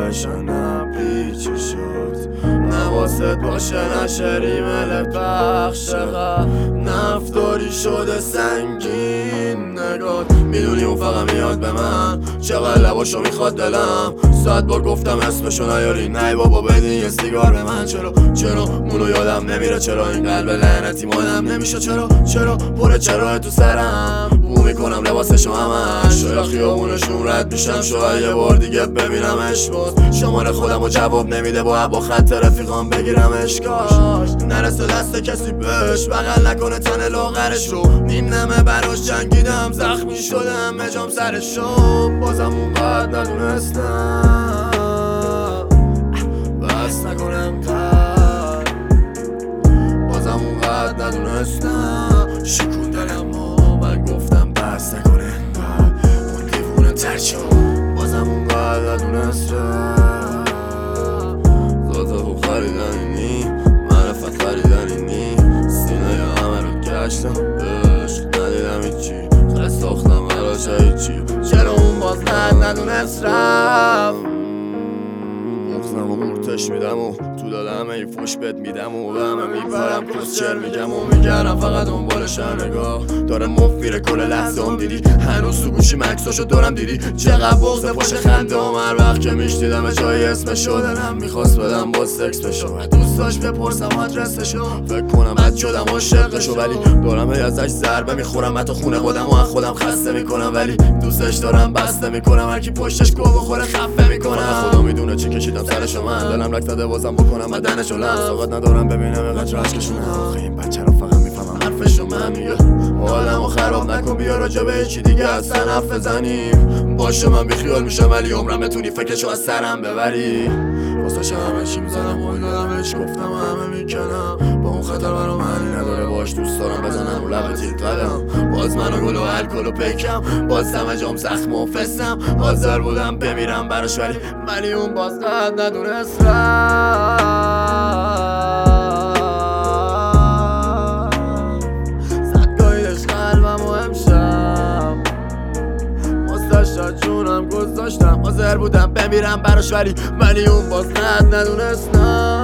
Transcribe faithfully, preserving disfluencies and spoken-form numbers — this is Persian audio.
بشنم پیچی شد نواست باشه نشری ملت بخش چقدر نفتاری شده سنگین نگات میدونی اون فقط میاد به من چقدر لباشو میخواد دلم صد بار گفتم اسمشو نیاری نه بابا بدین یه سیگار به من چرا چرا مونو یادم نمیره چرا این قلب لعنتی مادم نمیشه چرا چرا پره چرا تو سرم بو میکنم لباسشو همش شاید خیابونشون رد میشم شاید یه بار دیگه ببینمش باز شماره خودمو جواب نمیده با با خط رفیقام بگیرمش کاش نرسه دست کسی بهش بغل نکنه تن لاغرش رو نیم نمه براش جنگیدم زخمی شدم مجام سرشو بازم اونقدر ندونستم بس نکنم تر بازم اونقدر ندونستم شکون دلم و من گفتم بس نکنه اون دیوونه ترچو بازم اونقدر ندونستم ذاته خوب خریدنی معرفت خریدنی سینه همه رو گشتم عشق ندیدم هیچی خست ساختم براش هیچی چرا اون باز ند ندونست رفت بغزم و قورتش میدم و تو دلم ای فوش بد میدم و همه میپرم کسچر میگم و میگرم فقط دنبالشم نگاه داره مفیره کل لحظه هم دیدی هنوز تو گوشی مکساشو دارم دیدی چقدر بغض پشت خنده هم هر وقت که میشنیدم جای اسمشو دلم میخواست بدم با سکس بشو دوست داشت بپرسم آدرسشو فکر کنم بد شدم عاشقشو ولی دارم هی ازش ضربه میخورم حتی خونه خودم و خودم خسته میکنم ولی دوستش دارم بسته میکنم هرکی پشتش گو بخوره خفه میکنم خدا میدونه چی کشیدم سرشو من دلم لک زده بازم بکنم بدنشو لم ساقت ندارم ببینم اینقدر عشقشونه آخه این بچه رو فقط میفهمم حرفشو من میگه حالمو خراب نکن بیا راجع به چی دیگه اصلا حرف بزنیم باشه من بیخیال میشم ولی عمرم بتونی فکرشو از سرم ببری واسه همه چی میزنم و دادمش گفتم همه میکنم با اون خطر برام معنی نداره باش دوست دارم بزنم رو لب تیر قدم باز من و گل و الکل و پیکم باز دم جام زخم و فستم حاضر بودم بمیرم براش ولی ولی اون باز قد ندونست جونم گذاشتم حاضر بودم بمیرم براش ولی ولی اون باز ند ندونستم